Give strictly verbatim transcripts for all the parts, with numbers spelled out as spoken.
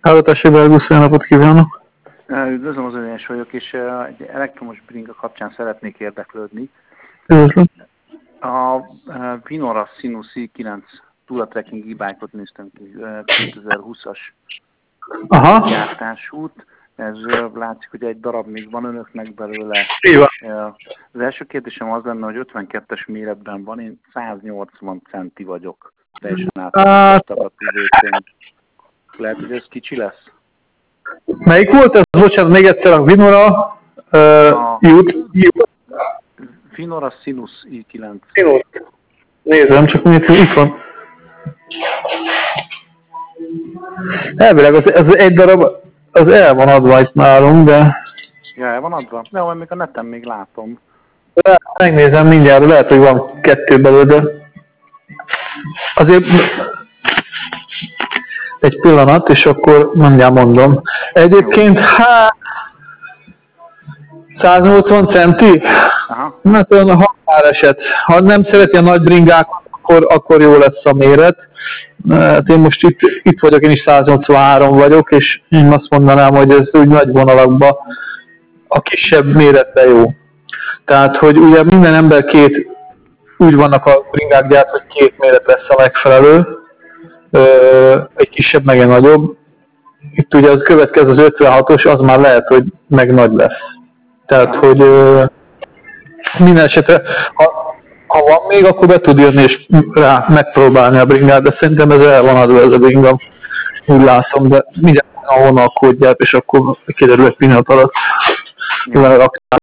Hálótási Bergusz, jó napot kívánok! Üdvözlöm, az Önyes vagyok, és egy elektromos bringa kapcsán szeretnék érdeklődni. Üdvözlöm! A Winora Sinus i kilenc Tourer Trekking e-bike-ot néztem ki, kétezer-húszas Aha. gyártásút. Ez látszik, hogy egy darab még van önöknek belőle. Igen. Az első kérdésem az lenne, hogy ötvenkettes méretben van, én száznyolcvan centi vagyok. Teljesen átadottak a tűzőként. Lehet, hogy ez kicsi lesz? Melyik volt ez? Bocsánat, még egyszer a Winora uh, jut, jut. Winora Sinus i kilenc. Sinus. Nézem, csak nézem, itt van. Elvileg az, az egy darab, az el van adva itt nálunk, de... Ja, el van adva? De majd még a neten még látom. De megnézem mindjárt, lehet, hogy van kettő belőle, de... Azért... Egy pillanat, és akkor mindjárt mondom. Egyébként, hát... száznyolcvan centi? Aha. Hát olyan a határeset. Ha nem szereti a nagy bringák, akkor, akkor jó lesz a méret. Hát én most itt, itt vagyok, én is száznyolcvanhárom vagyok, és én azt mondanám, hogy ez úgy nagy vonalakban a kisebb méretben jó. Tehát, hogy ugye minden ember két, úgy vannak a bringák gyárt, hogy két méret lesz a megfelelő, egy kisebb, meg egy nagyobb. Itt ugye az következő az ötvenhatos, az már lehet, hogy meg nagy lesz. Tehát, hogy minden esetre, ha, ha van még, akkor be tud jönni és rá megpróbálni a bringát, de szerintem ez el van adva ez a bringa, úgy látom, de mindjárt a honnan kódját, és akkor kiderül egy pillanat alatt leraktár.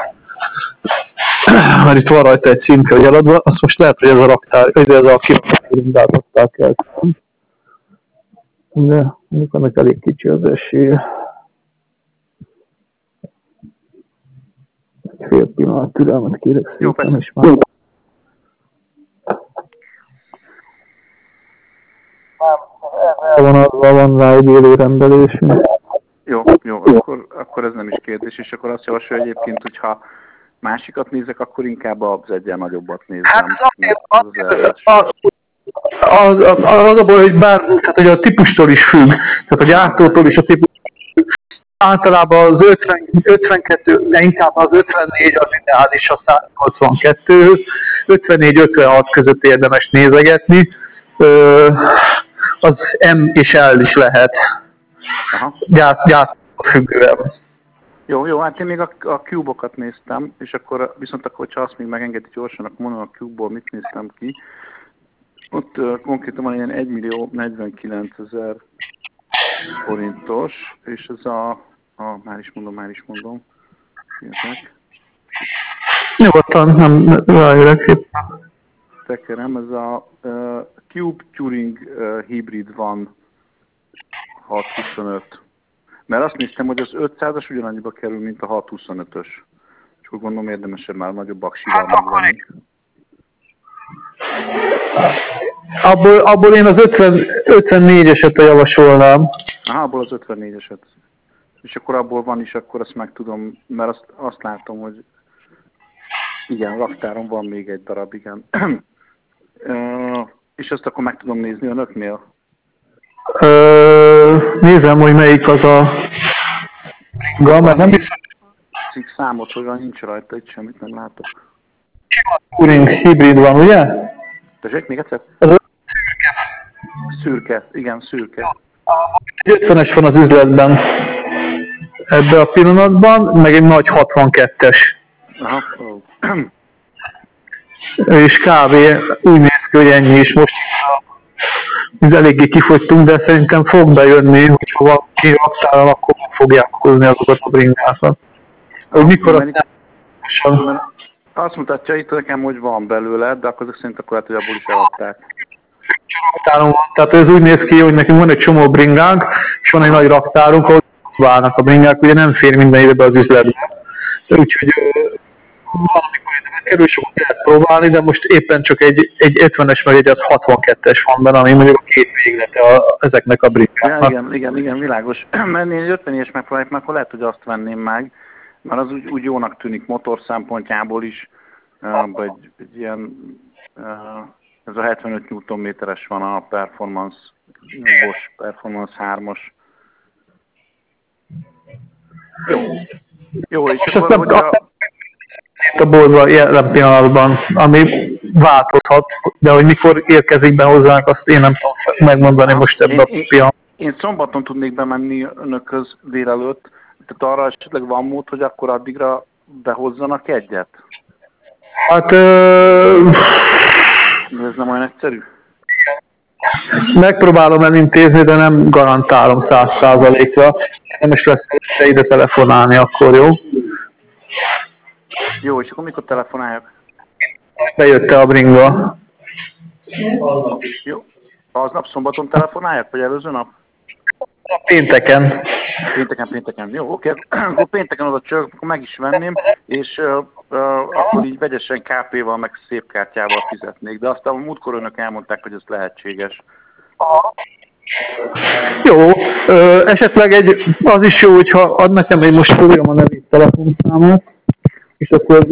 Mert itt van rajta egy címke, hogy eladva, azt most lehet, hogy ez a raktár, hogy ez a kiraktár bringát adták el. De mondjuk annak elég kicsi az esélye. Fél pillanat türelmet kérek szépen, és már... El van adva, van rá egy élő rendelés. Jó, jó, akkor, akkor ez nem is kérdés, és akkor azt javasolja egyébként, hogyha másikat nézek, akkor inkább az egyen nagyobbat nézem. Hát az, az, az, az, az a baj, hogy bár, tehát hogy a típustól is függ, tehát a gyártótól is a típustól függ. Általában az ötven, ötvenkettő, de inkább az ötvennégy az ideális a száznyolcvankettő, ötvennégy ötvenhat között érdemes nézegetni, az M és L is lehet, gyárt, gyárt függően. Jó, jó, hát én még a, a Cube-okat néztem, és akkor viszont akkor, hogyha azt még megengedi gyorsan, akkor mondom a Cube-ból mit néztem ki. Ott uh, konkrétan van ilyen egymillió negyvenkilencezer forintos, és ez a, a, már is mondom, már is mondom, ilyetek. Nyugodtan, nem rájövök éppen. Tekerem, ez a uh, Cube Touring uh, Hybrid van hatszázhuszonöt. Mert azt néztem, hogy az ötszázas ugyanannyiba kerül, mint a hatszázhuszonötös. És akkor gondolom érdemesebb már nagyobb aksival megvenni. Abból, abból én az ötven, ötvennégyeset javasolnám. Aha, abból az ötvennégyeset. És akkor abból van is, akkor azt meg tudom, mert azt, azt látom, hogy igen, raktáron van még egy darab, igen. uh, és azt akkor meg tudom nézni önöknél? Ö, nézem, hogy melyik az a bringa, mert nem biztos. Cikk számot, hogy van, nincs rajta, itt semmit nem látok. Touring hibrid van, ugye? Tessék, még egyszer? Ez a szürke. Szürke, igen, szürke. Egy ötvenes van az üzletben ebben a pillanatban, meg egy nagy hatvankettes. Aha. Oh. És kb. Úgy néz ki, hogy ennyi is most. Biz eléggé kifogytunk, de szerintem fog bejönni, hogyha van ki raktáron, akkor fogják hozni azokat a bringákat. Hogy mikor azt nem... Azt mutatja itt nekem, hogy van belőle, de akkor szerint akkor lehet, hogy abból is eladták. Raktáron van, tehát ez úgy néz ki, hogy nekünk van egy csomó bringánk, és van egy nagy raktárunk, ahol válnak a bringák, ugye nem fér minden évben az üzletbe. Úgyhogy valamikor érdemes kerül, és akkor lehet próbálni, de most éppen csak egy, egy ötvenes meg egy az hatvankettes van benne, ami mondjuk a két véglete a, ezeknek a bringáknak. Ja, igen, igen, igen, világos. Mert én egy ötvenes megpróbáljuk meg, akkor lehet, hogy azt venném meg, mert az úgy, úgy jónak tűnik motor szempontjából is, uh, egy, egy ilyen, uh, ez a hetvenöt newtonméteres van a Performance, Bosch Performance hármas, Jó. Jó, és És akkor, ezt nem hogyha... a boltban jelen pillanatban, ami változhat, de hogy mikor érkezik be hozzánk, azt én nem tudom megmondani most ebben a én, pillanatban. én szombaton tudnék bemenni önökhöz délelőtt, tehát arra esetleg van mód, hogy akkor addigra behozzanak egyet? Hát ö... De ez nem olyan egyszerű? megpróbálom elintézni, de nem garantálom száz százalékra. Nem is lesz ide telefonálni, akkor jó? Jó, és akkor mikor telefonáljak? Bejött-e a bringa? Jó. Aznap szombaton telefonáljak, vagy előző nap? Pénteken. Pénteken, pénteken. Jó, oké. Akkor pénteken oda csak, akkor meg is venném, és uh, uh, akkor így vegyesen ká pé-val, meg szép kártyával fizetnék. De aztán a múltkor önök elmondták, hogy ez lehetséges. Jó, ö, esetleg egy, az is jó, hogyha ad nekem egy most fogom a nevét telefonszámot, és akkor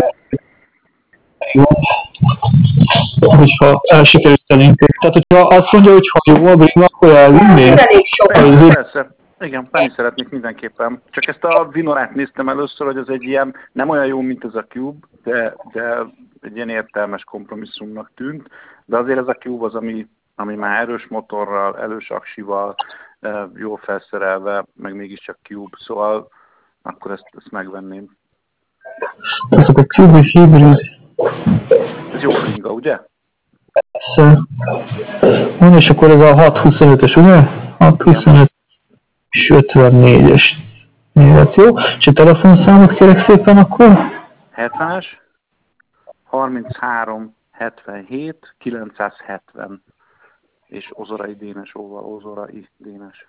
hogyha el sikerült elintézni. Tehát, hogyha azt mondja, hogy ha jó a bringa, akkor elvinné? Persze, persze. Igen, venni szeretnék mindenképpen. Csak ezt a Vinorát néztem először, hogy ez egy ilyen, nem olyan jó, mint ez a Cube, de, de egy ilyen értelmes kompromisszumnak tűnt. De azért ez a Cube az, ami, ami már erős motorral, erős aksival, jól felszerelve, meg mégiscsak Cube. Szóval akkor ezt, ezt megvenném. Ez a Cube hibrid. Ez jó bringa, ugye? Persze. Van, és akkor ez a hat huszonötös, ugye? hat huszonöt és ötvennégyes méret, jó? És a telefonszámot kérek szépen akkor? hetvenes, harminchárom, hetvenhét, kilencszázhetven. És Ozorai Dénes, óval Ozorai Dénes.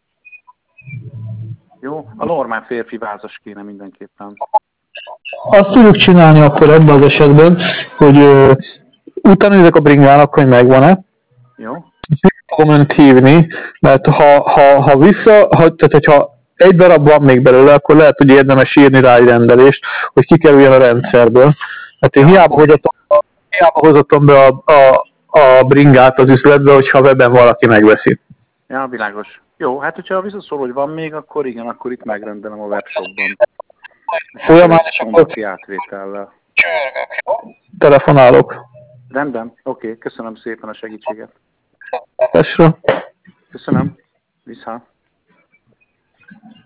Jó? A normál férfi vázas kéne mindenképpen. Azt tudjuk csinálni akkor ebben az esetben, hogy ö, utána nézek a bringának, hogy megvan-e. Jó? Fogom önt hívni, mert ha, ha, ha vissza, ha, tehát hogyha egy darab van még belőle, akkor lehet, hogy érdemes írni rá egy rendelést, hogy kikerüljön a rendszerből. Hát én hiába hozottam, hiába hozottam be a, a, a bringát az üzletbe, hogyha webben valaki megveszi. Ja, világos. Jó, hát hogyha visszaszól, hogy van még, akkor igen, akkor itt megrendelem a webshopban. Folyamán, és akkor átvétellel. telefonálok. Rendben, oké, köszönöm szépen a segítséget. Tesra. Köszönöm. Viszont.